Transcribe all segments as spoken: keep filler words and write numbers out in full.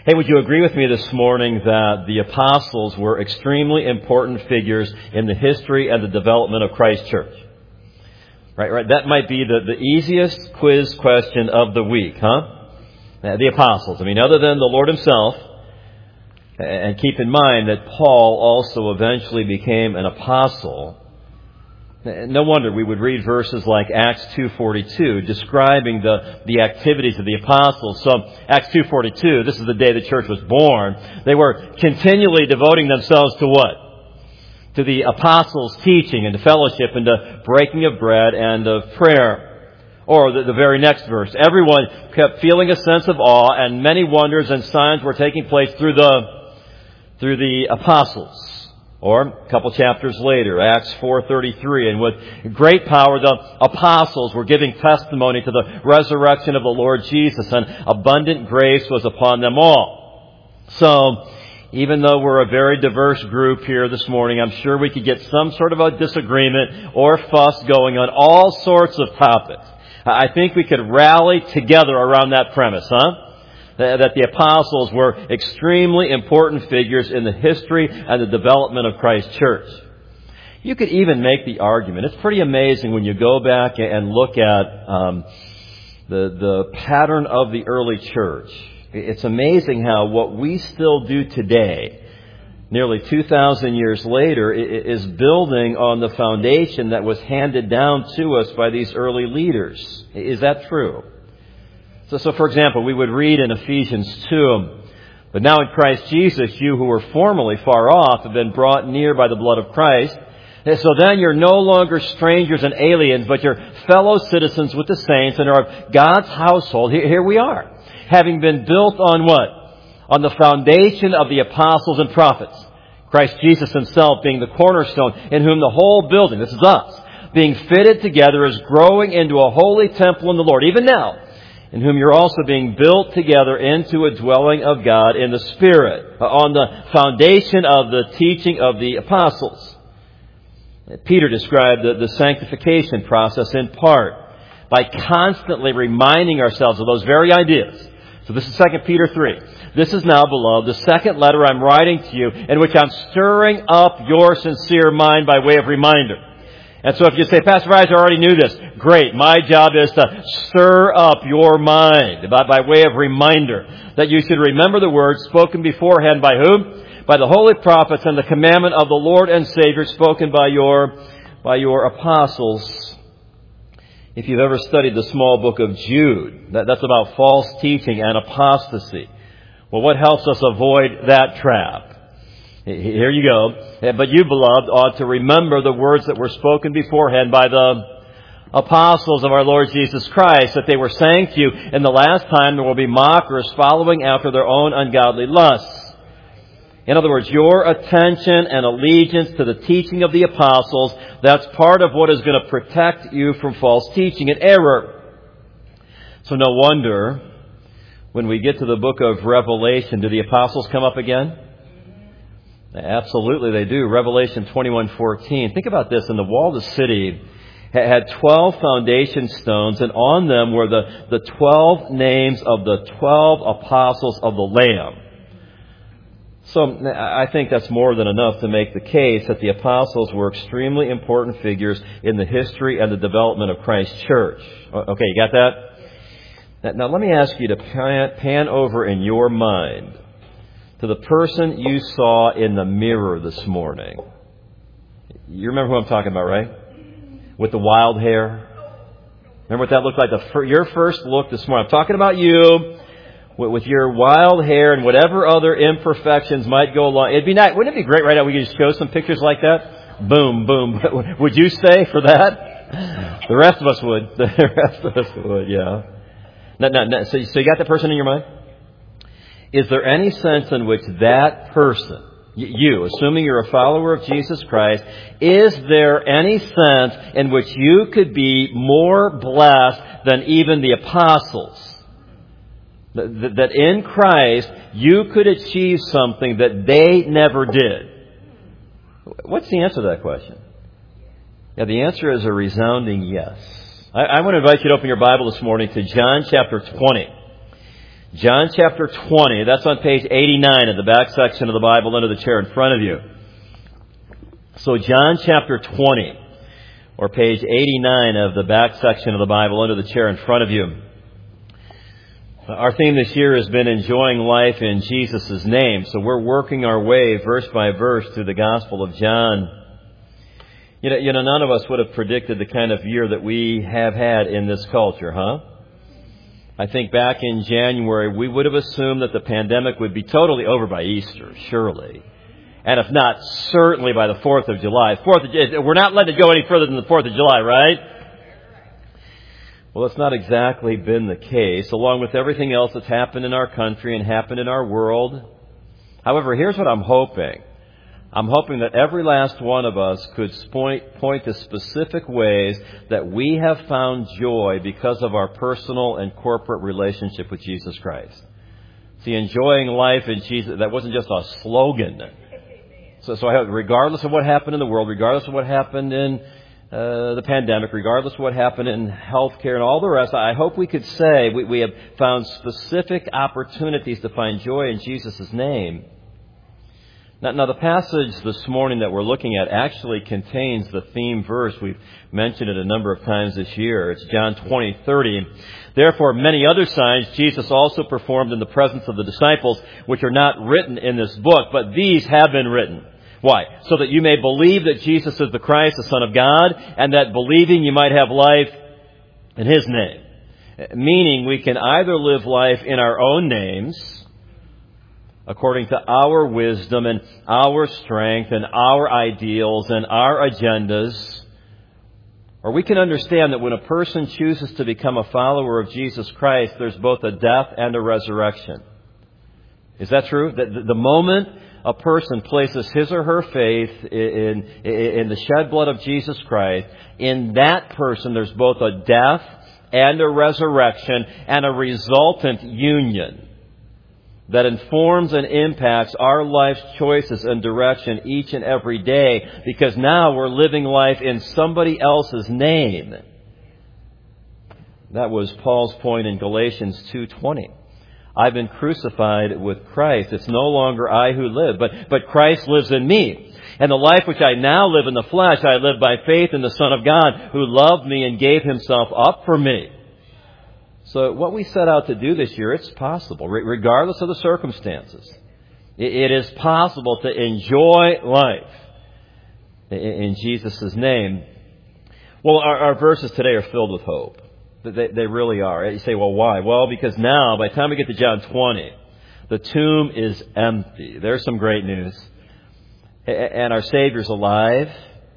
Hey, would you agree with me this morning that the apostles were extremely important figures in the history and the development of Christ's church? Right, right. That might be the, the easiest quiz question of the week, huh? The apostles. I mean, other than the Lord Himself, and keep in mind that Paul also eventually became an apostle. No wonder we would read verses like Acts two forty-two describing the, the activities of the apostles. So Acts two forty-two, this is the day the church was born. They were continually devoting themselves to what? To the apostles' teaching and to fellowship and to breaking of bread and of prayer. Or the, the very next verse. Everyone kept feeling a sense of awe, and many wonders and signs were taking place through the through the apostles. Or a couple chapters later, Acts four thirty-three, and with great power the apostles were giving testimony to the resurrection of the Lord Jesus, and abundant grace was upon them all. So, even though we're a very diverse group here this morning, I'm sure we could get some sort of a disagreement or fuss going on all sorts of topics. I think we could rally together around that premise, huh? That the apostles were extremely important figures in the history and the development of Christ's church. You could even make the argument. It's pretty amazing when you go back and look at um, the the pattern of the early church. It's amazing how what we still do today, nearly two thousand years later, is building on the foundation that was handed down to us by these early leaders. Is that true? So, so, for example, we would read in Ephesians two, "But now in Christ Jesus, you who were formerly far off have been brought near by the blood of Christ. And so then you're no longer strangers and aliens, but you're fellow citizens with the saints and are of God's household." Here, here we are, having been built on what? On the foundation of the apostles and prophets. Christ Jesus Himself being the cornerstone, in whom the whole building, this is us, being fitted together is growing into a holy temple in the Lord. Even now, in whom you're also being built together into a dwelling of God in the Spirit, on the foundation of the teaching of the apostles. Peter described the, the sanctification process in part by constantly reminding ourselves of those very ideas. So this is Second Peter three. "This is now, beloved, the second letter I'm writing to you, in which I'm stirring up your sincere mind by way of reminder." And so if you say, "Pastor Rise, I already knew this," great. My job is to stir up your mind by, by way of reminder that you should remember the words spoken beforehand by whom? By the holy prophets, and the commandment of the Lord and Savior spoken by your, by your apostles. If you've ever studied the small book of Jude, that, that's about false teaching and apostasy. Well, what helps us avoid that trap? Here you go. "But you, beloved, ought to remember the words that were spoken beforehand by the apostles of our Lord Jesus Christ, that they were saying to you, in the last time there will be mockers following after their own ungodly lusts." In other words, your attention and allegiance to the teaching of the apostles, that's part of what is going to protect you from false teaching and error. So no wonder, when we get to the book of Revelation, do the apostles come up again? Absolutely they do. Revelation twenty-one fourteen. Think about this. In the wall of the city had twelve foundation stones, and on them were the, the twelve names of the twelve apostles of the Lamb. So I think that's more than enough to make the case that the apostles were extremely important figures in the history and the development of Christ's church. Okay, you got that? Now let me ask you to pan, pan over in your mind to the person you saw in the mirror this morning. You remember who I'm talking about, right? With the wild hair. Remember what that looked like? The, your first look this morning. I'm talking about you with your wild hair and whatever other imperfections might go along. It'd be nice. Wouldn't it be great right now? We could just show some pictures like that. Boom, boom. Would you stay for that? The rest of us would. The rest of us would, yeah. No, no, no. So, so you got that person in your mind? Is there any sense in which that person, you, assuming you're a follower of Jesus Christ, is there any sense in which you could be more blessed than even the apostles? That in Christ you could achieve something that they never did? What's the answer to that question? Yeah, the answer is a resounding yes. I, I want to invite you to open your Bible this morning to John chapter twenty. John chapter twenty. That's on page eighty-nine of the back section of the Bible under the chair in front of you. So John chapter twenty, or page eighty-nine of the back section of the Bible under the chair in front of you. Our theme this year has been enjoying life in Jesus' name. So we're working our way verse by verse through the Gospel of John. You know, you know, none of us would have predicted the kind of year that we have had in this culture, huh? I think back in January, we would have assumed that the pandemic would be totally over by Easter, surely. And if not, certainly by the fourth of July. fourth of, we're not letting it go any further than the fourth of July, right? Well, it's not exactly been the case, along with everything else that's happened in our country and happened in our world. However, here's what I'm hoping. I'm hoping that every last one of us could point, point to specific ways that we have found joy because of our personal and corporate relationship with Jesus Christ. See, enjoying life in Jesus, that wasn't just a slogan. So, so I hope, regardless of what happened in the world, regardless of what happened in uh, the pandemic, regardless of what happened in healthcare and all the rest, I hope we could say we, we have found specific opportunities to find joy in Jesus' name. Now, now, the passage this morning that we're looking at actually contains the theme verse. We've mentioned it a number of times this year. It's John twenty thirty. Therefore, many other signs Jesus also performed in the presence of the disciples, which are not written in this book, but these have been written. Why? So that you may believe that Jesus is the Christ, the Son of God, and that believing you might have life in His name. Meaning we can either live life in our own names, according to our wisdom and our strength and our ideals and our agendas. Or we can understand that when a person chooses to become a follower of Jesus Christ, there's both a death and a resurrection. Is that true? That the moment a person places his or her faith in, in the shed blood of Jesus Christ, in that person there's both a death and a resurrection and a resultant union that informs and impacts our life's choices and direction each and every day, because now we're living life in somebody else's name. That was Paul's point in Galatians two twenty. I've been crucified with Christ. It's no longer I who live, but, but Christ lives in me. And the life which I now live in the flesh, I live by faith in the Son of God, who loved me and gave Himself up for me. So what we set out to do this year, it's possible, regardless of the circumstances. It is possible to enjoy life in Jesus' name. Well, our, our verses today are filled with hope. They, they really are. You say, well, why? Well, because now, by the time we get to John twenty, the tomb is empty. There's some great news. And our Savior's alive.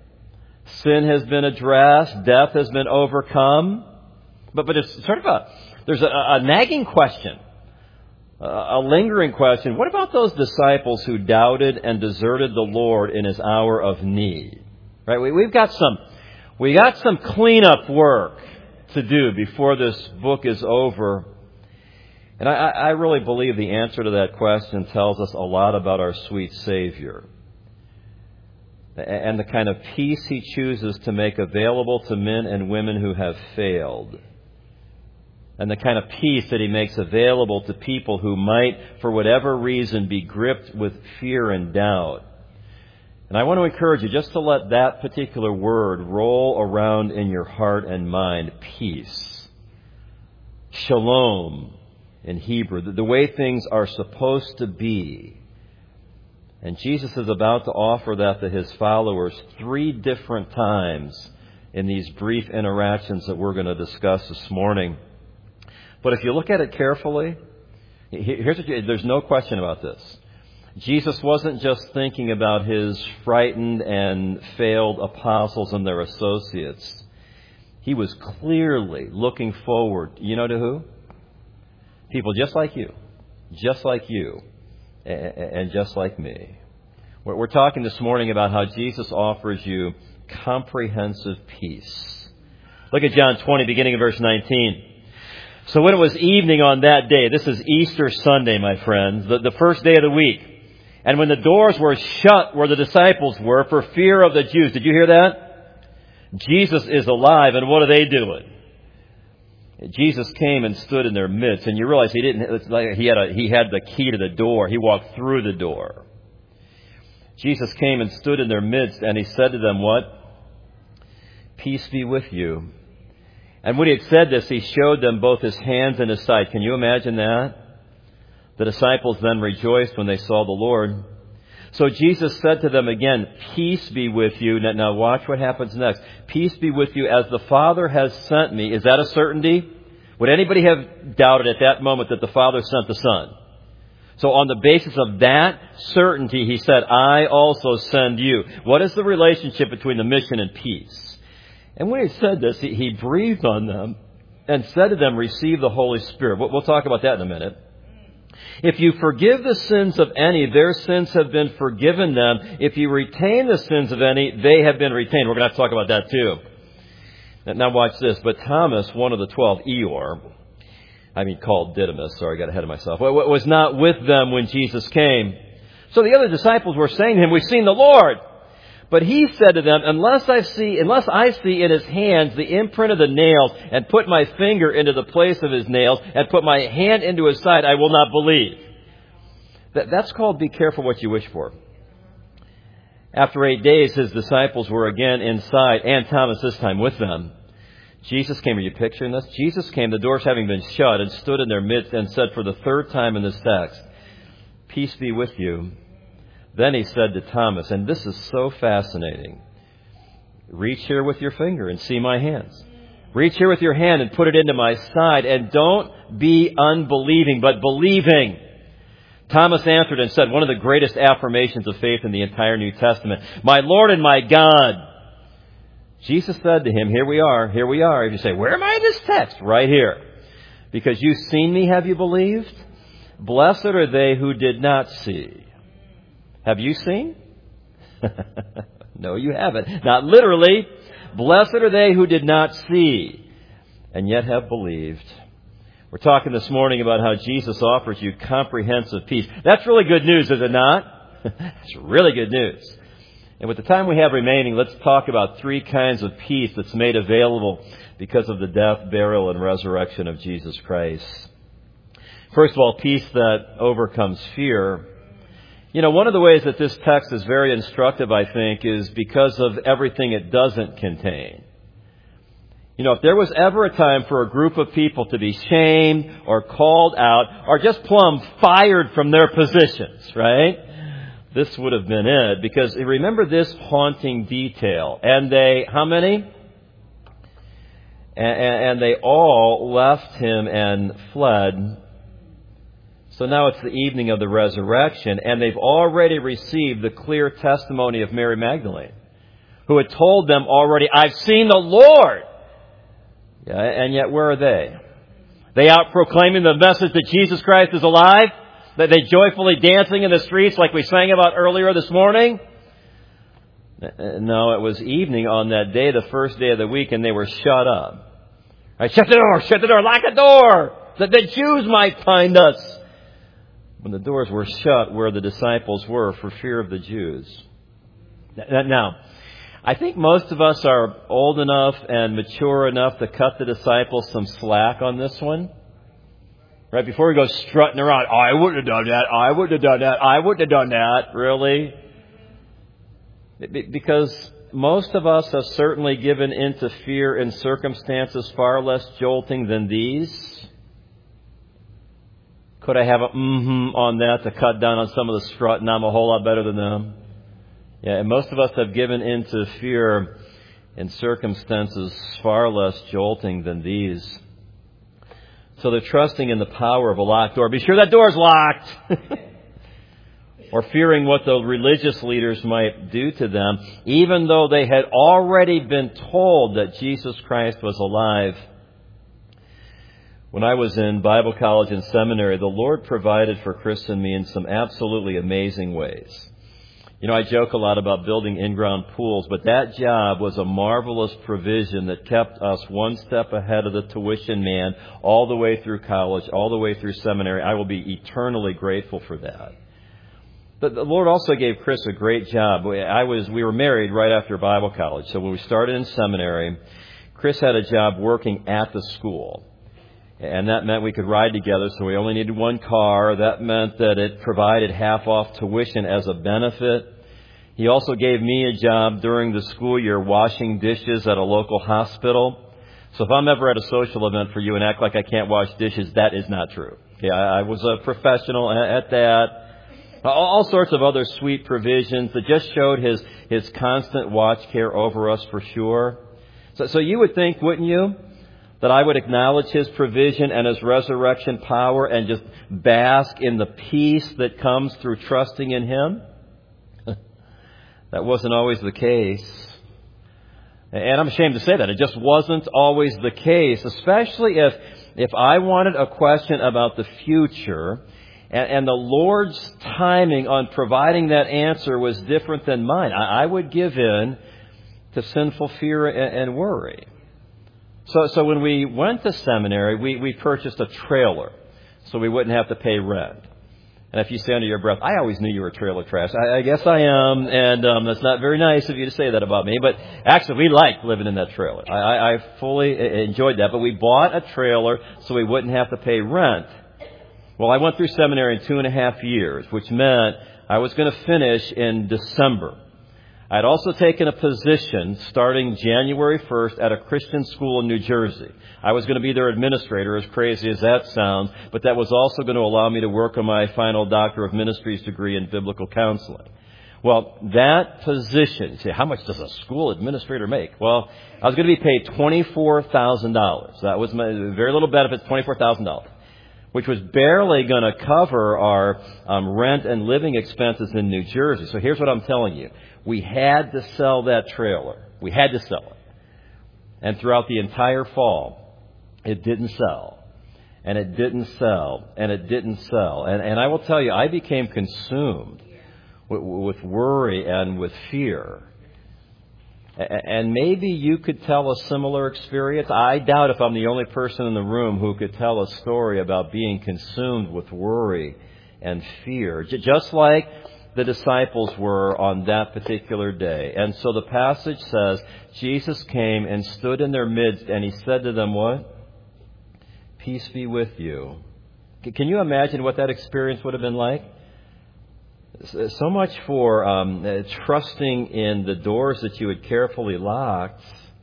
Sin has been addressed. Death has been overcome. But but it's sort of a, there's a, a nagging question, a, a lingering question. What about those disciples who doubted and deserted the Lord in His hour of need? Right? We, we've got some, we got some cleanup work to do before this book is over. And I, I really believe the answer to that question tells us a lot about our sweet Savior and the kind of peace He chooses to make available to men and women who have failed, and the kind of peace that He makes available to people who might, for whatever reason, be gripped with fear and doubt. And I want to encourage you just to let that particular word roll around in your heart and mind. Peace. Shalom in Hebrew. The way things are supposed to be. And Jesus is about to offer that to His followers three different times in these brief interactions that we're going to discuss this morning. But if you look at it carefully, here's what you, there's no question about this. Jesus wasn't just thinking about His frightened and failed apostles and their associates. He was clearly looking forward, you know to who? People just like you, just like you, and just like me. We're talking this morning about how Jesus offers you comprehensive peace. Look at John twenty, beginning in verse nineteen. So when it was evening on that day, this is Easter Sunday, my friends, the, the first day of the week, and when the doors were shut where the disciples were for fear of the Jews. Did you hear that? Jesus is alive, and what are they doing? Jesus came and stood in their midst, and you realize he didn't. It's like he had a, he had the key to the door. He walked through the door. Jesus came and stood in their midst, and he said to them, "What? Peace be with you." And when he had said this, he showed them both his hands and his side. Can you imagine that? The disciples then rejoiced when they saw the Lord. So Jesus said to them again, "Peace be with you." Now, now watch what happens next. "Peace be with you as the Father has sent me." Is that a certainty? Would anybody have doubted at that moment that the Father sent the Son? So on the basis of that certainty, he said, "I also send you." What is the relationship between the mission and peace? And when he said this, he, he breathed on them and said to them, "Receive the Holy Spirit." We'll, we'll talk about that in a minute. "If you forgive the sins of any, their sins have been forgiven them. If you retain the sins of any, they have been retained." We're going to have to talk about that too. Now watch this. "But Thomas, one of the twelve, Eeyore," I mean called Didymus, sorry, I got ahead of myself, "was not with them when Jesus came." So the other disciples were saying to him, "We've seen the Lord." But he said to them, unless I see, unless I see in his hands the imprint of the nails, and put my finger into the place of his nails, and put my hand into his side, I will not believe." That, that's called be careful what you wish for. After eight days, his disciples were again inside, and Thomas this time with them. Jesus came. Are you picturing this? Jesus came, the doors having been shut, and stood in their midst and said for the third time in this text, "Peace be with you." Then he said to Thomas, and this is so fascinating, "Reach here with your finger and see my hands. Reach here with your hand and put it into my side, and don't be unbelieving, but believing." Thomas answered and said one of the greatest affirmations of faith in the entire New Testament, "My Lord and my God." Jesus said to him, "Here we are, here we are." If you say, "Where am I in this text?" Right here. "Because you've seen me, have you believed? Blessed are they who did not see." Have you seen? No, you haven't. Not literally. "Blessed are they who did not see and yet have believed." We're talking this morning about how Jesus offers you comprehensive peace. That's really good news, is it not? It's really good news. And with the time we have remaining, let's talk about three kinds of peace that's made available because of the death, burial, and resurrection of Jesus Christ. First of all, peace that overcomes fear. You know, one of the ways that this text is very instructive, I think, is because of everything it doesn't contain. You know, if there was ever a time for a group of people to be shamed or called out or just plumb fired from their positions, right? This would have been it. Because remember this haunting detail. And they, how many? And, and they all left him and fled. So now it's the evening of the resurrection, and they've already received the clear testimony of Mary Magdalene, who had told them already, "I've seen the Lord." Yeah, and yet where are they? They out proclaiming the message that Jesus Christ is alive? That they joyfully dancing in the streets like we sang about earlier this morning? No, it was evening on that day, the first day of the week, and they were shut up. Right, shut the door, shut the door, lock the door, that the Jews might find us. When the doors were shut where the disciples were for fear of the Jews. Now, I think most of us are old enough and mature enough to cut the disciples some slack on this one. Right? Before we go strutting around, "I wouldn't have done that, I wouldn't have done that, I wouldn't have done that." Really? Because most of us have certainly given into fear in circumstances far less jolting than these. Could I have a mm-hmm on that to cut down on some of the strutting? I'm a whole lot better than them. Yeah, and most of us have given into fear in circumstances far less jolting than these. So they're trusting in the power of a locked door. Be sure that door's locked. Or fearing what the religious leaders might do to them, even though they had already been told that Jesus Christ was alive. When I was in Bible college and seminary, the Lord provided for Chris and me in some absolutely amazing ways. You know, I joke a lot about building in-ground pools, but that job was a marvelous provision that kept us one step ahead of the tuition man all the way through college, all the way through seminary. I will be eternally grateful for that. But the Lord also gave Chris a great job. I was, we were married right after Bible college, so when we started in seminary, Chris had a job working at the school. And that meant we could ride together, so we only needed one car. That meant that it provided half-off tuition as a benefit. He also gave me a job during the school year washing dishes at a local hospital. So if I'm ever at a social event for you and act like I can't wash dishes, that is not true. Yeah, I was a professional at that. All sorts of other sweet provisions that just showed his, his constant watch care over us for sure. So, so you would think, wouldn't you, that I would acknowledge his provision and his resurrection power and just bask in the peace that comes through trusting in him? That wasn't always the case. And I'm ashamed to say that. It just wasn't always the case, especially if if I wanted a question about the future and, and the Lord's timing on providing that answer was different than mine. I, I would give in to sinful fear and, and worry. So, so when we went to seminary, we, we purchased a trailer so we wouldn't have to pay rent. And if you say under your breath, I always knew you were trailer trash. I, I guess I am, and um, that's not very nice of you to say that about me. But actually, we liked living in that trailer. I, I, I fully enjoyed that. But we bought a trailer so we wouldn't have to pay rent. Well, I went through seminary in two and a half years, which meant I was going to finish in December. I'd also taken a position starting January first at a Christian school in New Jersey. I was going to be their administrator, as crazy as that sounds, but that was also going to allow me to work on my final Doctor of Ministries degree in biblical counseling. Well, that position, see, how much does a school administrator make? Well, I was going to be paid twenty-four thousand dollars. That was my very little benefits, twenty-four thousand dollars. Which was barely going to cover our um, rent and living expenses in New Jersey. So here's what I'm telling you. We had to sell that trailer. We had to sell it. And throughout the entire fall, it didn't sell. And it didn't sell. And it didn't sell. And, and I will tell you, I became consumed with, with worry and with fear. And maybe you could tell a similar experience. I doubt if I'm the only person in the room who could tell a story about being consumed with worry and fear, just like the disciples were on that particular day. And so the passage says, Jesus came and stood in their midst, and he said to them, what? Peace be with you. Can you imagine what that experience would have been like? So much for um, uh, trusting in the doors that you had carefully locked.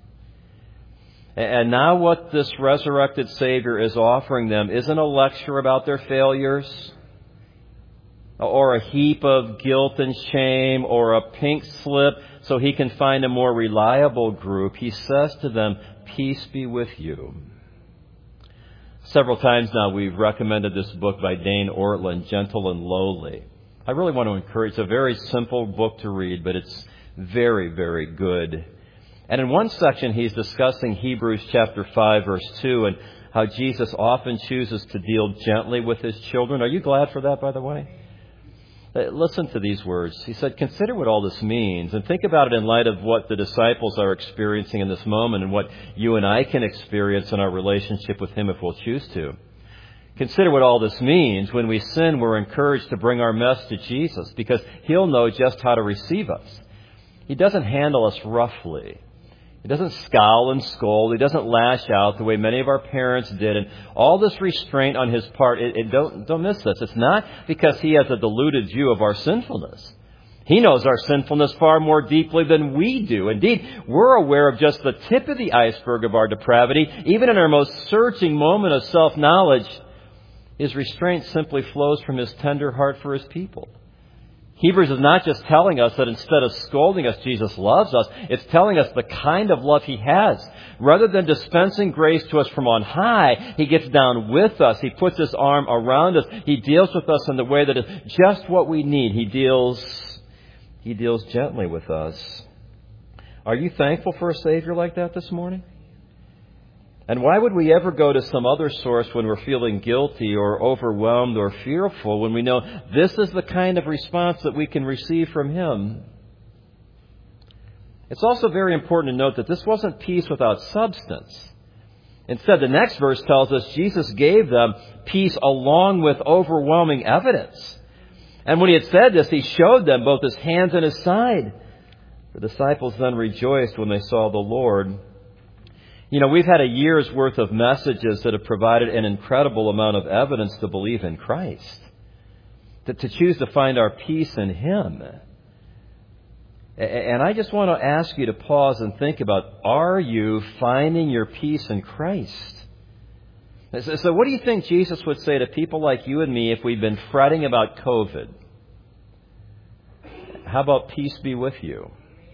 And now what this resurrected Savior is offering them isn't a lecture about their failures, or a heap of guilt and shame, or a pink slip so he can find a more reliable group. He says to them, peace be with you. Several times now we've recommended this book by Dane Ortlund, Gentle and Lowly. I really want to encourage. It's a very simple book to read, but it's very, very good. And in one section, he's discussing Hebrews chapter five, verse two, and how Jesus often chooses to deal gently with his children. Are you glad for that, by the way? Listen to these words. He said, consider what all this means, and think about it in light of what the disciples are experiencing in this moment and what you and I can experience in our relationship with him if we'll choose to. Consider what all this means. When we sin, we're encouraged to bring our mess to Jesus because he'll know just how to receive us. He doesn't handle us roughly. He doesn't scowl and scold. He doesn't lash out the way many of our parents did. And all this restraint on his part, it, it don't, don't miss this. It's not because he has a diluted view of our sinfulness. He knows our sinfulness far more deeply than we do. Indeed, we're aware of just the tip of the iceberg of our depravity. Even in our most searching moment of self-knowledge, his restraint simply flows from his tender heart for his people. Hebrews is not just telling us that instead of scolding us, Jesus loves us. It's telling us the kind of love he has. Rather than dispensing grace to us from on high, he gets down with us. He puts his arm around us. He deals with us in the way that is just what we need. He deals, he deals gently with us. Are you thankful for a Savior like that this morning? And why would we ever go to some other source when we're feeling guilty or overwhelmed or fearful when we know this is the kind of response that we can receive from him? It's also very important to note that this wasn't peace without substance. Instead, the next verse tells us Jesus gave them peace along with overwhelming evidence. And when he had said this, he showed them both his hands and his side. The disciples then rejoiced when they saw the Lord. You know, we've had a year's worth of messages that have provided an incredible amount of evidence to believe in Christ, to, to choose to find our peace in Him. And I just want to ask you to pause and think about, are you finding your peace in Christ? So what do you think Jesus would say to people like you and me if we've been fretting about COVID? How about peace be with you?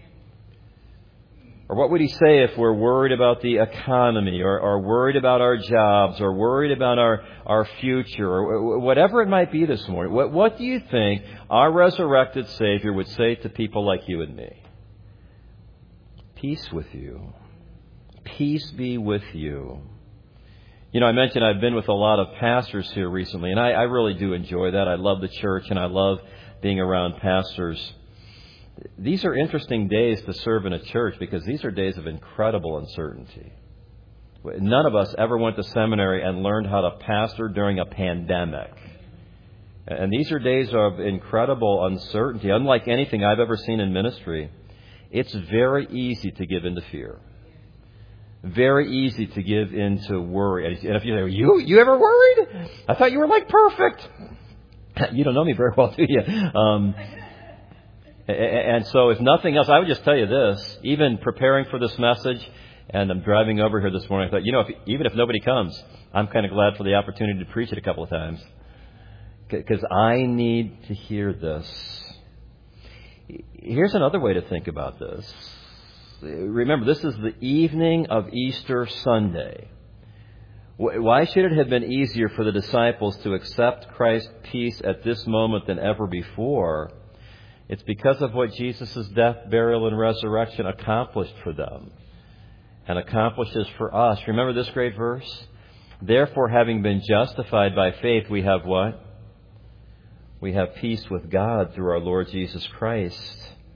Or what would He say if we're worried about the economy, or, or worried about our jobs, or worried about our, our future, or whatever it might be this morning? What, what do you think our resurrected Savior would say to people like you and me? Peace with you. Peace be with you. You know, I mentioned I've been with a lot of pastors here recently, and I, I really do enjoy that. I love the church, and I love being around pastors. These are interesting days to serve in a church because these are days of incredible uncertainty. None of us ever went to seminary and learned how to pastor during a pandemic. And these are days of incredible uncertainty. Unlike anything I've ever seen in ministry, it's very easy to give into fear. Very easy to give into worry. And if you say, you, you ever worried? I thought you were like perfect. You don't know me very well, do you? Um, And so if nothing else, I would just tell you this, even preparing for this message, and I'm driving over here this morning, I thought, you know, if, even if nobody comes, I'm kind of glad for the opportunity to preach it a couple of times. Because I need to hear this. Here's another way to think about this. Remember, this is the evening of Easter Sunday. Why should it have been easier for the disciples to accept Christ's peace at this moment than ever before? It's because of what Jesus' death, burial, and resurrection accomplished for them and accomplishes for us. Remember this great verse? Therefore, having been justified by faith, we have what? We have peace with God through our Lord Jesus Christ.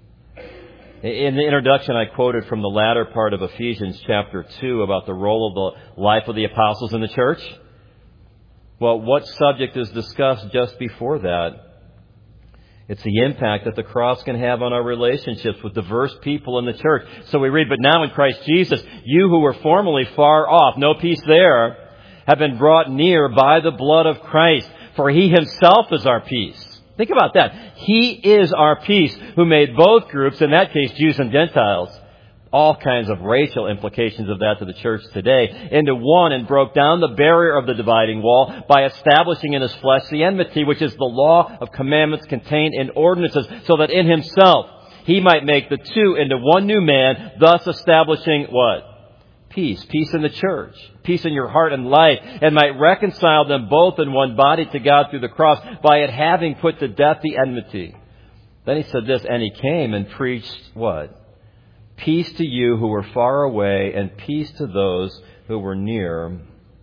In the introduction, I quoted from the latter part of Ephesians chapter two about the role of the life of the apostles in the church. Well, what subject is discussed just before that? It's the impact that the cross can have on our relationships with diverse people in the church. So we read, but now in Christ Jesus, you who were formerly far off, no peace there, have been brought near by the blood of Christ. For He Himself is our peace. Think about that. He is our peace, who made both groups, in that case Jews and Gentiles, all kinds of racial implications of that to the church today, into one, and broke down the barrier of the dividing wall by establishing in His flesh the enmity, which is the law of commandments contained in ordinances, so that in Himself He might make the two into one new man, thus establishing what? Peace. Peace in the church. Peace in your heart and life, and might reconcile them both in one body to God through the cross, by it having put to death the enmity. Then He said this, and He came and preached what? Peace to you who were far away, and peace to those who were near.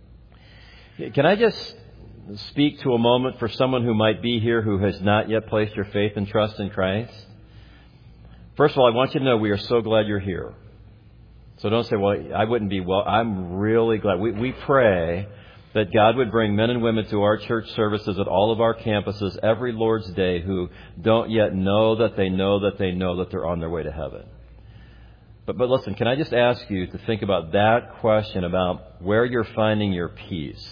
Can I just speak to a moment for someone who might be here who has not yet placed your faith and trust in Christ? First of all, I want you to know we are so glad you're here. So don't say, well, I wouldn't be well. I'm really glad. We, we pray that God would bring men and women to our church services at all of our campuses every Lord's Day who don't yet know that they know that they know that they're on their way to heaven. But but listen, can I just ask you to think about that question about where you're finding your peace?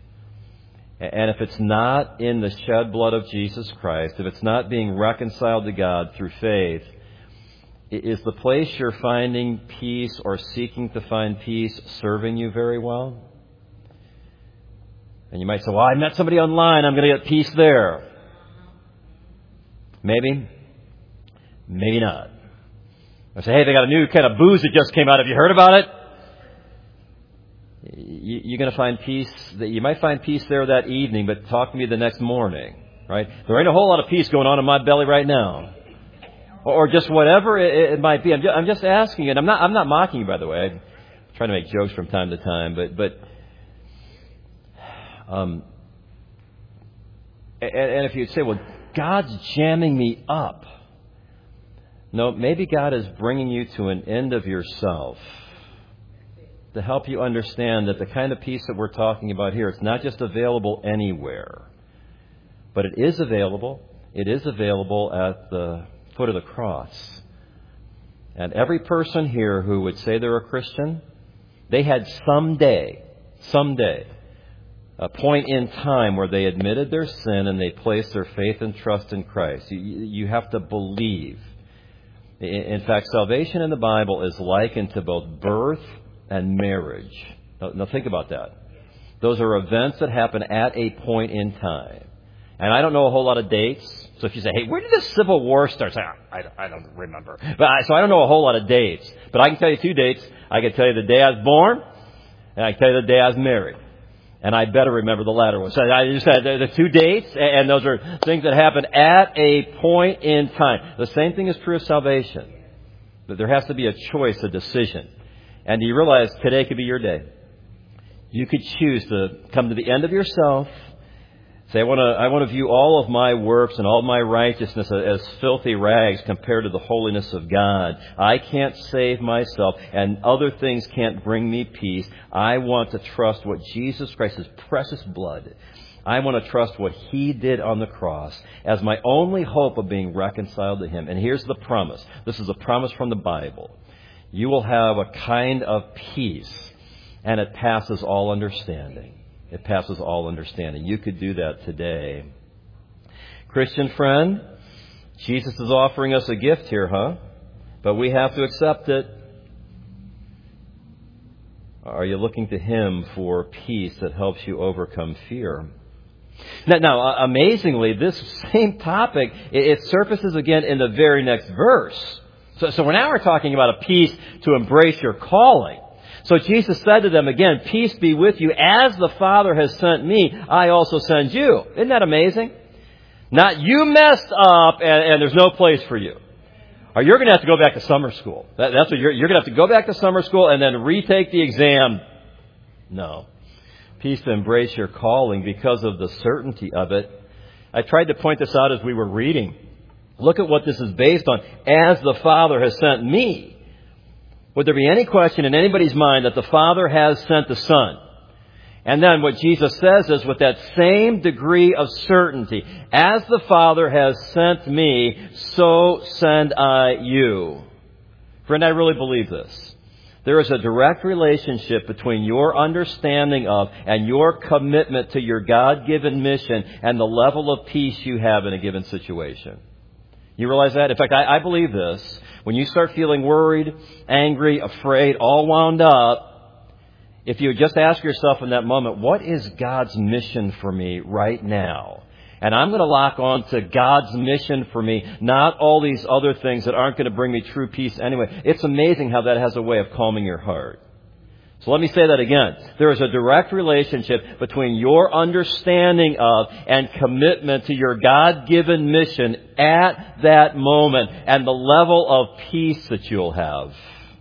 And if it's not in the shed blood of Jesus Christ, if it's not being reconciled to God through faith, is the place you're finding peace or seeking to find peace serving you very well? And you might say, well, I met somebody online, I'm going to get peace there. Maybe. Maybe not. I say, hey, they got a new kind of booze that just came out. Have you heard about it? You're going to find peace. You might find peace there that evening, but talk to me the next morning, right? There ain't a whole lot of peace going on in my belly right now. Or just whatever it might be. I'm just asking, and I'm not I'm not mocking you, by the way. I'm trying to make jokes from time to time, but but um, and, and if you'd say, well, God's jamming me up. No, maybe God is bringing you to an end of yourself to help you understand that the kind of peace that we're talking about here, it's not just available anywhere, but it is available. It is available at the foot of the cross. And every person here who would say they're a Christian, They had someday, someday, a point in time where they admitted their sin and they placed their faith and trust in Christ. You, you have to believe. In fact, salvation in the Bible is likened to both birth and marriage. Now, now think about that. Those are events that happen at a point in time. And I don't know a whole lot of dates. So if you say, hey, where did the Civil War start? Say, oh, I, don't, I don't remember. But I, so I don't know a whole lot of dates. But I can tell you two dates. I can tell you the day I was born, and I can tell you the day I was married. And I better remember the latter one. So I just said the two dates, and those are things that happen at a point in time. The same thing is true of salvation. That there has to be a choice, a decision. And do you realize today could be your day? You could choose to come to the end of yourself. Say, I want to I want to view all of my works and all my righteousness as filthy rags compared to the holiness of God. I can't save myself, and other things can't bring me peace. I want to trust what Jesus Christ's precious blood. I want to trust what He did on the cross as my only hope of being reconciled to Him. And here's the promise. This is a promise from the Bible. You will have a kind of peace, and it passes all understanding. It passes all understanding. You could do that today. Christian friend, Jesus is offering us a gift here, huh? But we have to accept it. Are you looking to Him for peace that helps you overcome fear? Now, now amazingly, this same topic, it surfaces again in the very next verse. So, so now we're talking about a peace to embrace your calling. So Jesus said to them again, peace be with you. As the Father has sent me, I also send you. Isn't that amazing? Not you messed up and, and there's no place for you. Or you're going to have to go back to summer school. That, that's what you're, you're going to have to go back to summer school and then retake the exam. No. Peace to embrace your calling because of the certainty of it. I tried to point this out as we were reading. Look at what this is based on. As the Father has sent me. Would there be any question in anybody's mind that the Father has sent the Son? And then what Jesus says is with that same degree of certainty, as the Father has sent me, so send I you. Friend, I really believe this. There is a direct relationship between your understanding of and your commitment to your God-given mission and the level of peace you have in a given situation. You realize that? In fact, I, I believe this. When you start feeling worried, angry, afraid, all wound up, if you just ask yourself in that moment, what is God's mission for me right now? And I'm going to lock on to God's mission for me, not all these other things that aren't going to bring me true peace anyway. It's amazing how that has a way of calming your heart. So let me say that again. There is a direct relationship between your understanding of and commitment to your God-given mission at that moment and the level of peace that you'll have.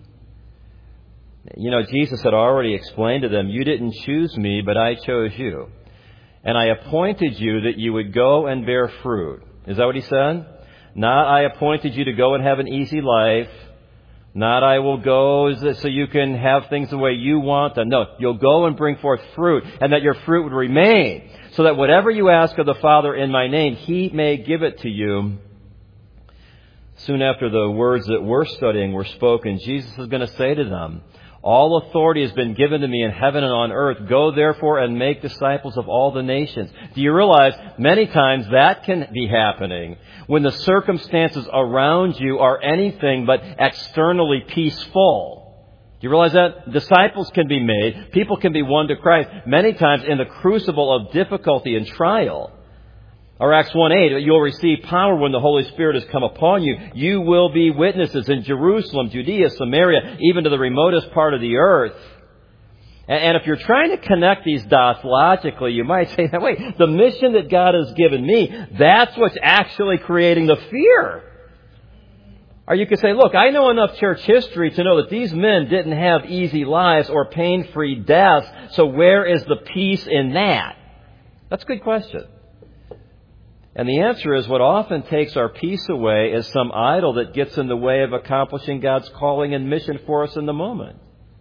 You know, Jesus had already explained to them, you didn't choose me, but I chose you. And I appointed you that you would go and bear fruit. Is that what He said? Not I appointed you to go and have an easy life. Not I will go so you can have things the way you want them. No, you'll go and bring forth fruit, and that your fruit would remain, so that whatever you ask of the Father in my name, He may give it to you. Soon after the words that we're studying were spoken, Jesus is going to say to them, all authority has been given to me in heaven and on earth. Go therefore and make disciples of all the nations. Do you realize many times that can be happening when the circumstances around you are anything but externally peaceful? Do you realize that? Disciples can be made. People can be won to Christ many times in the crucible of difficulty and trial. Or Acts one eight, you'll receive power when the Holy Spirit has come upon you. You will be witnesses in Jerusalem, Judea, Samaria, even to the remotest part of the earth. And if you're trying to connect these dots logically, you might say, wait, the mission that God has given me, that's what's actually creating the fear. Or you could say, look, I know enough church history to know that these men didn't have easy lives or pain-free deaths, so where is the peace in that? That's a good question. And the answer is what often takes our peace away is some idol that gets in the way of accomplishing God's calling and mission for us in the moment.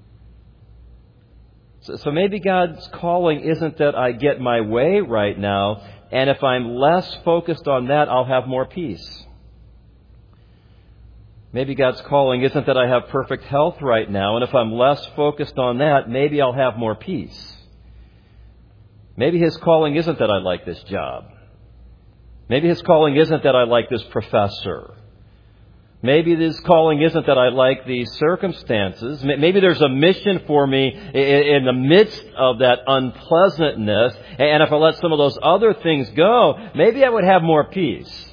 So, so maybe God's calling isn't that I get my way right now, and if I'm less focused on that, I'll have more peace. Maybe God's calling isn't that I have perfect health right now, and if I'm less focused on that, maybe I'll have more peace. Maybe His calling isn't that I like this job. Maybe His calling isn't that I like this professor. Maybe His calling isn't that I like these circumstances. Maybe there's a mission for me in the midst of that unpleasantness. And if I let some of those other things go, maybe I would have more peace.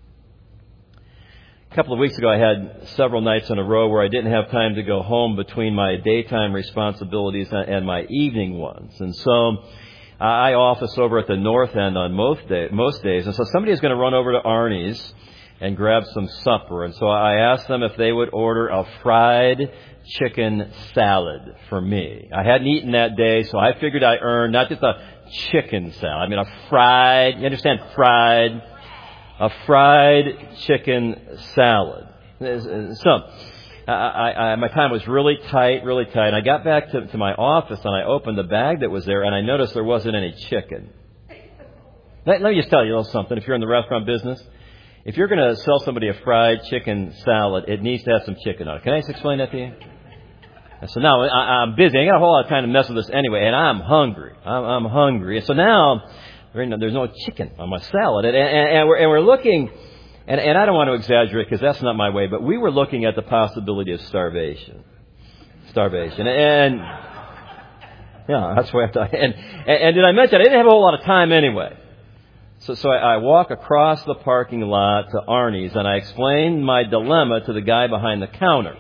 A couple of weeks ago, I had several nights in a row where I didn't have time to go home between my daytime responsibilities and my evening ones. And so I office over at the north end on most, day, most days. And so somebody is going to run over to Arnie's and grab some supper. And so I asked them if they would order a fried chicken salad for me. I hadn't eaten that day, so I figured I earned not just a chicken salad. I mean, a fried, you understand, fried, a fried chicken salad. So I, I, my time was really tight, really tight. I got back to, to my office and I opened the bag that was there and I noticed there wasn't any chicken. Let, let me just tell you a little something. If you're in the restaurant business, if you're going to sell somebody a fried chicken salad, it needs to have some chicken on it. Can I just explain that to you? And so now I, I'm busy. I got a whole lot of time to mess with this anyway, and I'm hungry. I'm, I'm hungry. And so now there's no chicken on my salad. And, and, and, we're, and we're looking, and, and I don't want to exaggerate because that's not my way, but we were looking at the possibility of starvation. Starvation. And, yeah, that's why I have to. And, and, and did I mention I didn't have a whole lot of time anyway. So, so I, I walk across the parking lot to Arnie's and I explain my dilemma to the guy behind the counter.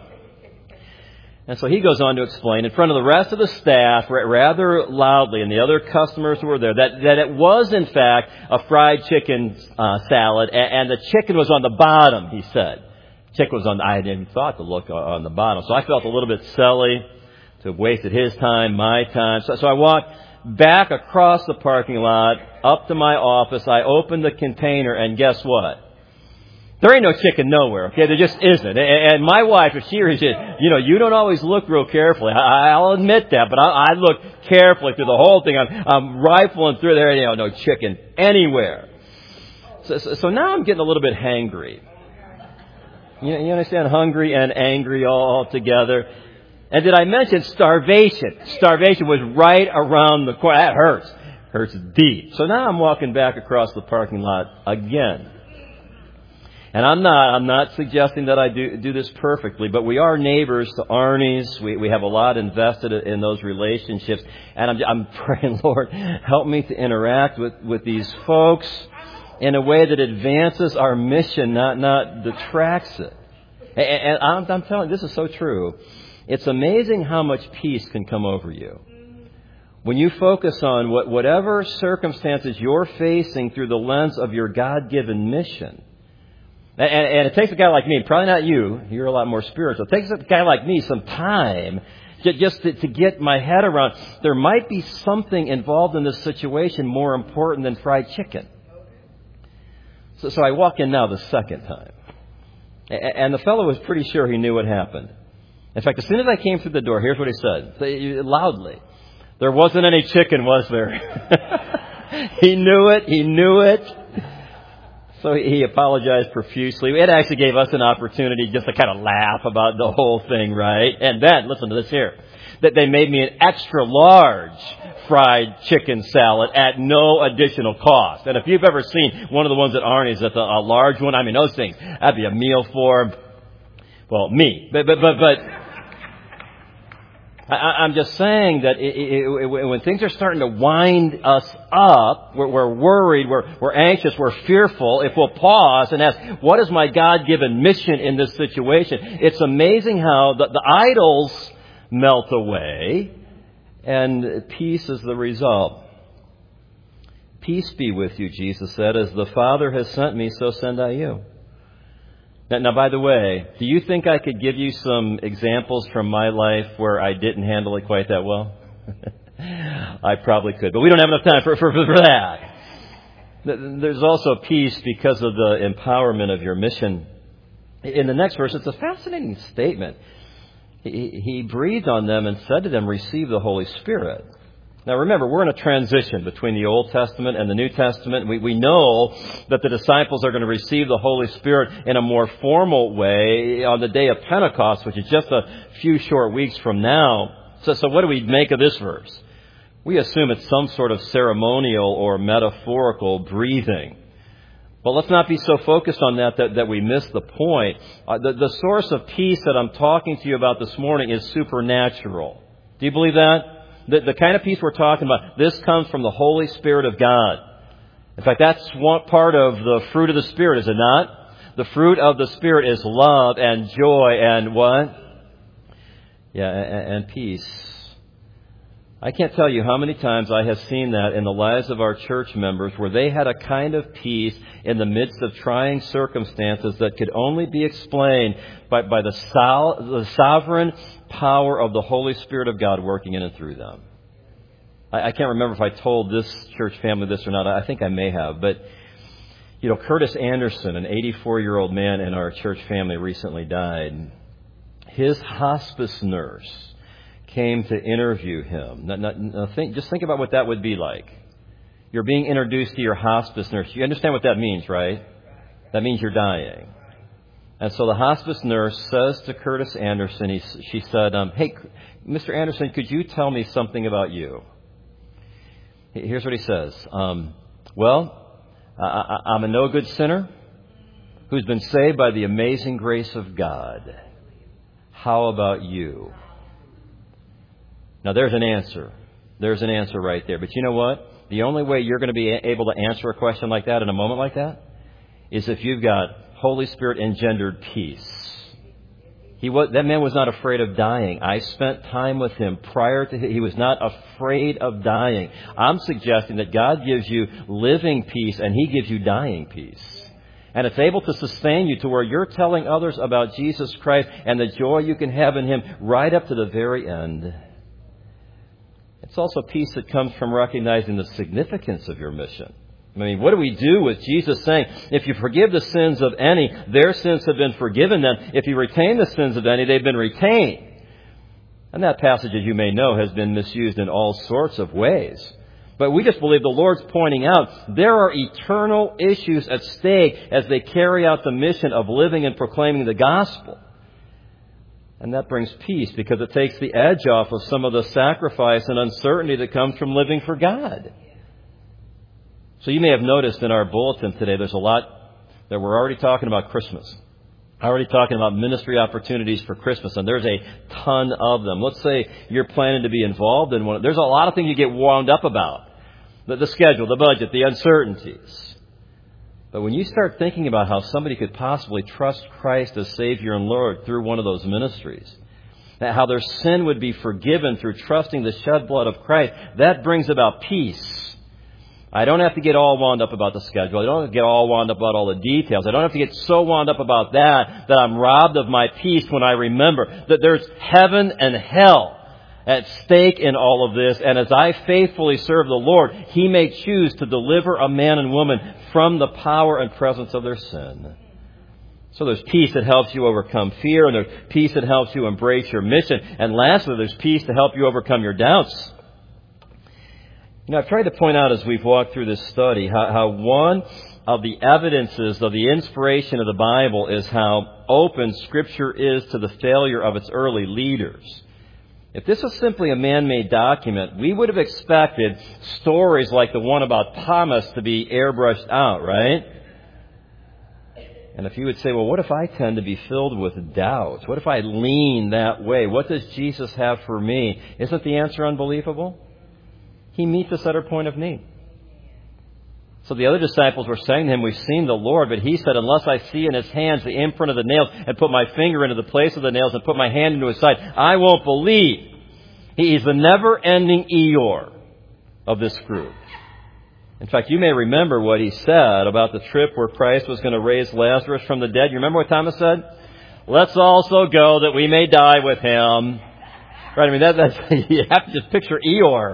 And so he goes on to explain in front of the rest of the staff rather loudly and the other customers who were there that, that it was in fact a fried chicken uh, salad and, and the chicken was on the bottom, he said. Chicken was on the, I hadn't even thought to look on the bottom. So I felt a little bit silly to have wasted his time, my time. So, so I walked back across the parking lot, up to my office. I opened the container, and guess what? There ain't no chicken nowhere, okay? There just isn't. And my wife, if she hears it, you know, you don't always look real carefully. I'll admit that, but I look carefully through the whole thing. I'm, I'm rifling through there, you know, no chicken anywhere. So, so, so now I'm getting a little bit hangry. You, you understand? Hungry and angry all together. And did I mention starvation? Starvation was right around the corner. That hurts. Hurts deep. So now I'm walking back across the parking lot again. And I'm not, I'm not suggesting that I do, do this perfectly, but we are neighbors to Arnie's. We, we have a lot invested in those relationships. And I'm, I'm praying, Lord, help me to interact with, with these folks in a way that advances our mission, not, not detracts it. And, and I'm, I'm telling you, this is so true. It's amazing how much peace can come over you when you focus on what, whatever circumstances you're facing through the lens of your God-given mission. And, and it takes a guy like me, probably not you, you're a lot more spiritual. It takes a guy like me some time just to, to get my head around. There might be something involved in this situation more important than fried chicken. So, so I walk in now the second time. And the fellow was pretty sure he knew what happened. In fact, as soon as I came through the door, here's what he said, loudly. There wasn't any chicken, was there? He knew it. He knew it. So he apologized profusely. It actually gave us an opportunity just to kind of laugh about the whole thing, right? And then, listen to this here, that they made me an extra large fried chicken salad at no additional cost. And if you've ever seen one of the ones at Arnie's, that's a, a large one, I mean, those things, that'd be a meal for, well, me. But, but, but, but I, I'm just saying that it, it, it, when things are starting to wind us up, we're, we're worried, we're, we're anxious, we're fearful. If we'll pause and ask, what is my God-given mission in this situation? It's amazing how the, the idols melt away and peace is the result. Peace be with you, Jesus said, as the Father has sent me, so send I you. Now, now, by the way, do you think I could give you some examples from my life where I didn't handle it quite that well? I probably could, but we don't have enough time for, for, for that. There's also peace because of the empowerment of your mission. In the next verse, it's a fascinating statement. He, he breathed on them and said to them, receive the Holy Spirit. Now remember, we're in a transition between the Old Testament and the New Testament. We, we know that the disciples are going to receive the Holy Spirit in a more formal way on the day of Pentecost, which is just a few short weeks from now. So, so what do we make of this verse? We assume it's some sort of ceremonial or metaphorical breathing. But let's not be so focused on that that, that we miss the point. Uh, the, the source of peace that I'm talking to you about this morning is supernatural. Do you believe that? The, the kind of peace we're talking about, this comes from the Holy Spirit of God. In fact, that's one part of the fruit of the Spirit, is it not? The fruit of the Spirit is love and joy and what? Yeah, and, and peace. I can't tell you how many times I have seen that in the lives of our church members where they had a kind of peace in the midst of trying circumstances that could only be explained by, by the, sol- the sovereign power of the Holy Spirit of God working in and through them. I, I can't remember if I told this church family this or not. I think I may have. But, you know, Curtis Anderson, an eighty-four-year-old man in our church family, recently died. His hospice nurse came to interview him. Now, now, now think, just think about what that would be like. You're being introduced to your hospice nurse. You understand what that means, right? That means you're dying. And so the hospice nurse says to Curtis Anderson, he, she said, um, hey, Mister Anderson, could you tell me something about you? Here's what he says. Um, well, I, I, I'm a no-good sinner who's been saved by the amazing grace of God. How about you? Now, there's an answer. There's an answer right there. But you know what? The only way you're going to be able to answer a question like that in a moment like that is if you've got Holy Spirit engendered peace. He was, that man was not afraid of dying. I spent time with him prior to he was not afraid of dying. I'm suggesting that God gives you living peace and He gives you dying peace. And it's able to sustain you to where you're telling others about Jesus Christ and the joy you can have in Him right up to the very end. It's also peace that comes from recognizing the significance of your mission. I mean, what do we do with Jesus saying, if you forgive the sins of any, their sins have been forgiven them. If you retain the sins of any, they've been retained. And that passage, as you may know, has been misused in all sorts of ways. But we just believe the Lord's pointing out there are eternal issues at stake as they carry out the mission of living and proclaiming the gospel. And that brings peace because it takes the edge off of some of the sacrifice and uncertainty that comes from living for God. So you may have noticed in our bulletin today, there's a lot that we're already talking about Christmas. Already talking about ministry opportunities for Christmas, and there's a ton of them. Let's say you're planning to be involved in one. There's a lot of things you get wound up about. The, the schedule, the budget, the uncertainties. But when you start thinking about how somebody could possibly trust Christ as Savior and Lord through one of those ministries, how their sin would be forgiven through trusting the shed blood of Christ, that brings about peace. I don't have to get all wound up about the schedule. I don't have to get all wound up about all the details. I don't have to get so wound up about that that I'm robbed of my peace when I remember that there's heaven and hell at stake in all of this. And as I faithfully serve the Lord, He may choose to deliver a man and woman from the power and presence of their sin. So there's peace that helps you overcome fear, and there's peace that helps you embrace your mission. And lastly, there's peace to help you overcome your doubts. You know, I've tried to point out as we've walked through this study how, how one of the evidences of the inspiration of the Bible is how open Scripture is to the failure of its early leaders. If this was simply a man-made document, we would have expected stories like the one about Thomas to be airbrushed out, right? And if you would say, well, what if I tend to be filled with doubts? What if I lean that way? What does Jesus have for me? Isn't the answer unbelievable? He meets us at our point of need. So the other disciples were saying to Him, we've seen the Lord, but He said, unless I see in His hands the imprint of the nails and put my finger into the place of the nails and put my hand into His side, I won't believe. He is the never-ending Eeyore of this group. In fact, you may remember what He said about the trip where Christ was going to raise Lazarus from the dead. You remember what Thomas said? Let's also go that we may die with Him. Right? I mean, that, that's, you have to just picture Eeyore.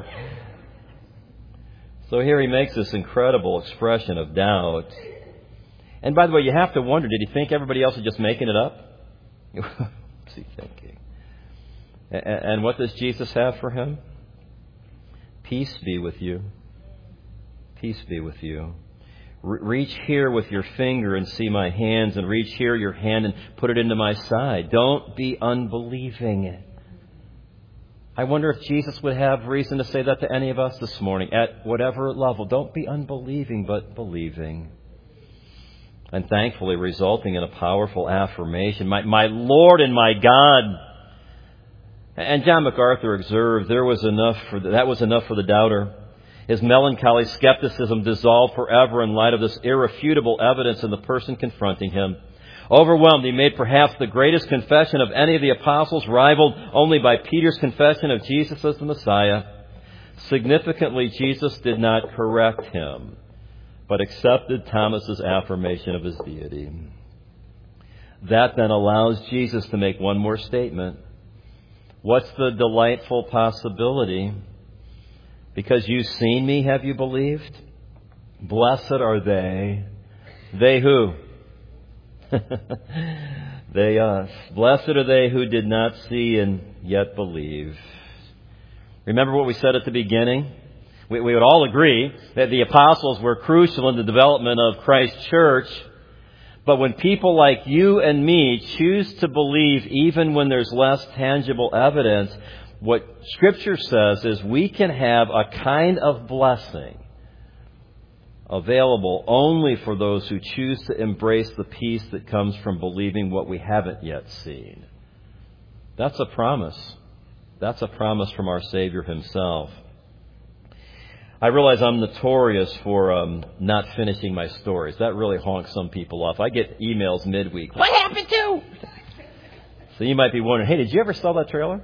So here He makes this incredible expression of doubt. And by the way, you have to wonder, did He think everybody else was just making it up? What's He thinking? And what does Jesus have for him? Peace be with you. Peace be with you. Re- reach here with your finger and see my hands, and reach here your hand and put it into my side. Don't be unbelieving. I wonder if Jesus would have reason to say that to any of us this morning, at whatever level. Don't be unbelieving, but believing. And thankfully resulting in a powerful affirmation. My, my Lord and my God. And John MacArthur observed there was enough for the, that was enough for the doubter. His melancholy skepticism dissolved forever in light of this irrefutable evidence in the person confronting him. Overwhelmed, he made perhaps the greatest confession of any of the apostles, rivaled only by Peter's confession of Jesus as the Messiah. Significantly, Jesus did not correct him, but accepted Thomas's affirmation of his deity. That then allows Jesus to make one more statement. What's the delightful possibility? Because you've seen me, have you believed? Blessed are they. They who? They us. Blessed are they who did not see and yet believe. Remember what we said at the beginning? We, we would all agree that the apostles were crucial in the development of Christ's church. But when people like you and me choose to believe even when there's less tangible evidence, what Scripture says is we can have a kind of blessing available only for those who choose to embrace the peace that comes from believing what we haven't yet seen. That's a promise. That's a promise from our Savior Himself. I realize I'm notorious for um, not finishing my stories. That really honks some people off. I get emails midweek. What happened to? So you might be wondering, hey, did you ever sell that trailer?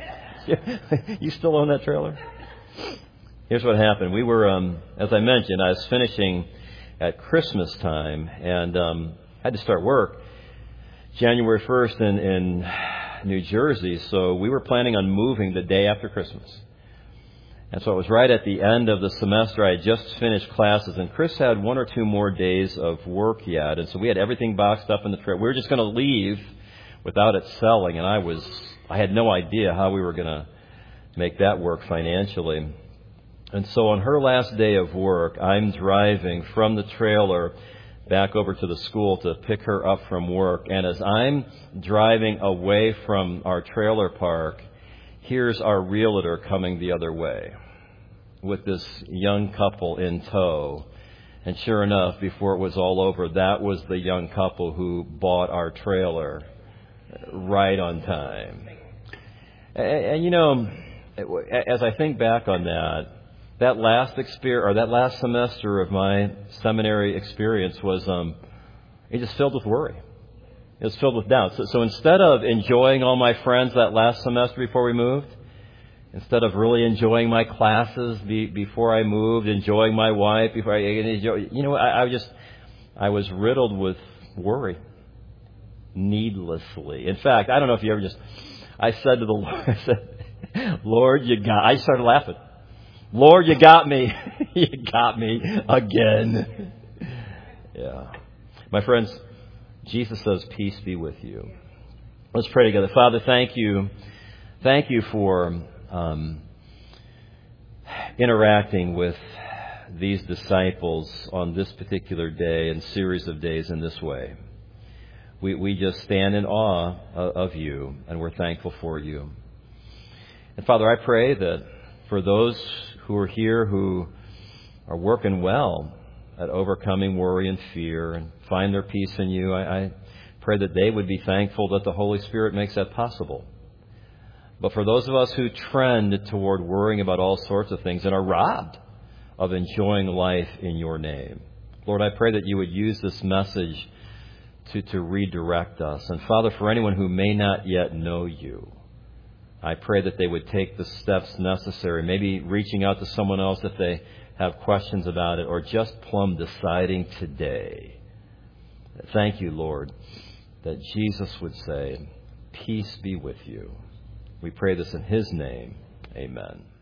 You still own that trailer? Here's what happened. We were, um, as I mentioned, I was finishing at Christmas time, and um, I had to start work January first in, in New Jersey. So we were planning on moving the day after Christmas. And so it was right at the end of the semester. I had just finished classes, and Chris had one or two more days of work yet. And so we had everything boxed up in the trailer. We were just going to leave without it selling, and I was, I had no idea how we were going to make that work financially. And so on her last day of work, I'm driving from the trailer back over to the school to pick her up from work. And as I'm driving away from our trailer park, here's our realtor coming the other way with this young couple in tow. And sure enough, before it was all over, that was the young couple who bought our trailer right on time. And, and you know, as I think back on that, that last experience, or that last semester of my seminary experience was, um, it just filled with worry. It was filled with doubt. So, so instead of enjoying all my friends that last semester before we moved, instead of really enjoying my classes be, before I moved, enjoying my wife before I enjoy, you know, I, I just, I was riddled with worry, needlessly. In fact, I don't know if you ever just, I said to the Lord, I said, Lord, you got, I started laughing. Lord, you got me. You got me again. Yeah. My friends, Jesus says, peace be with you. Let's pray together. Father, thank you. Thank you for um, interacting with these disciples on this particular day and series of days in this way. We, we just stand in awe of you, and we're thankful for you. And Father, I pray that for those who are here who are working well at overcoming worry and fear and find their peace in you, I, I pray that they would be thankful that the Holy Spirit makes that possible. But for those of us who trend toward worrying about all sorts of things and are robbed of enjoying life in your name, Lord, I pray that you would use this message to, to redirect us. And Father, for anyone who may not yet know you, I pray that they would take the steps necessary, maybe reaching out to someone else if they have questions about it, or just plumb deciding today. Thank you, Lord, that Jesus would say, peace be with you. We pray this in His name. Amen.